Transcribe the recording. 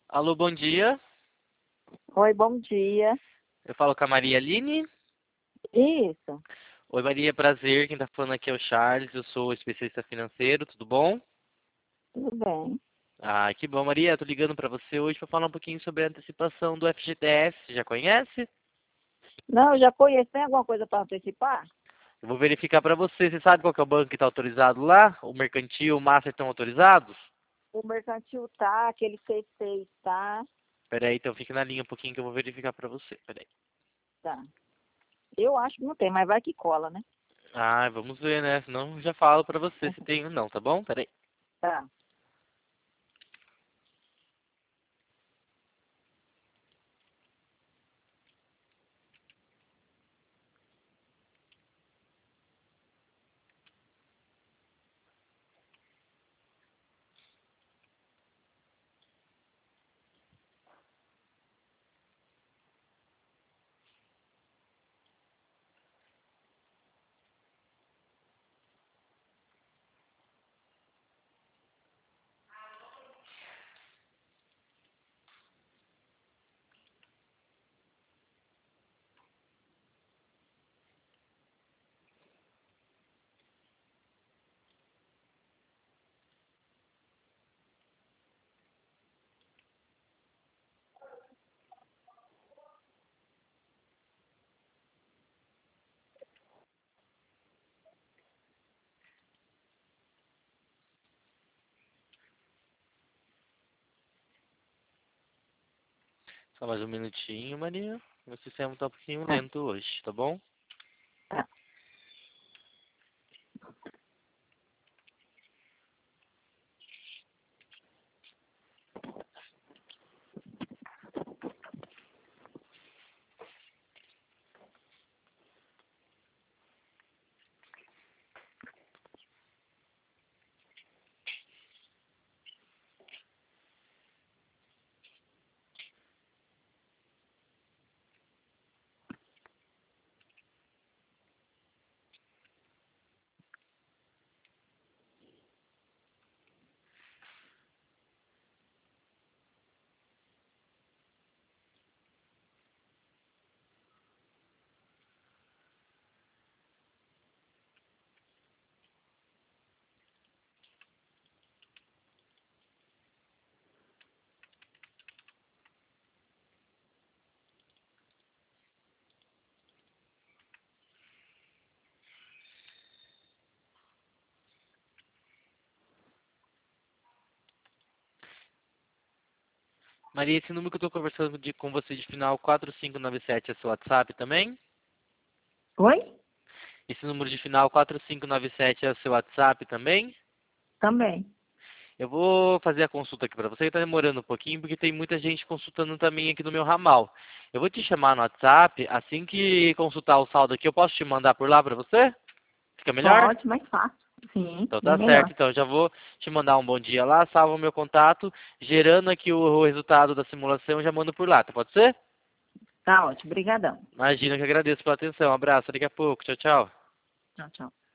Alô, bom dia. Oi, bom dia. Eu falo com a Maria Aline. Isso, Oi, Maria, prazer. Quem tá falando aqui é o Charles. Eu sou especialista financeiro, tudo bom? tudo bem. Ah, que bom, Maria. Tô ligando pra você hoje pra falar um pouquinho sobre a antecipação do FGTS. Você já conhece? Não, eu já conheço. Tem alguma coisa para antecipar? Eu vou verificar pra você. Você sabe qual que é o banco que tá autorizado lá? O Mercantil, o Master estão autorizados? O mercantil tá, aquele C6 tá. Peraí, então fique na linha um pouquinho que eu vou verificar pra você. Peraí. Tá. Eu acho que não tem, mas vai que cola, né? Ah, vamos ver, né? Senão eu já falo pra você se tem ou não, tá bom? Peraí. Tá. Só mais um minutinho, Maria. Meu sistema tá um pouquinho lento hoje, tá bom? Tá. Maria, esse número que eu tô conversando com você de final 4597 é seu WhatsApp também? Oi? Esse número de final 4597 é seu WhatsApp também? Também. Eu vou fazer a consulta aqui pra você, que tá demorando um pouquinho, porque tem muita gente consultando também aqui no meu ramal. Eu vou te chamar no WhatsApp, assim que consultar o saldo aqui, eu posso te mandar por lá pra você? Fica melhor? Pode, mais fácil. Sim, Então bem tá certo, melhor. então já vou te mandar um bom dia lá, salvo o meu contato, gerando aqui o resultado da simulação, já mando por lá, tá? Pode ser? Tá ótimo. Obrigadão. Imagina que agradeço pela atenção. Um abraço, daqui a pouco. Tchau, tchau. Tchau, tchau.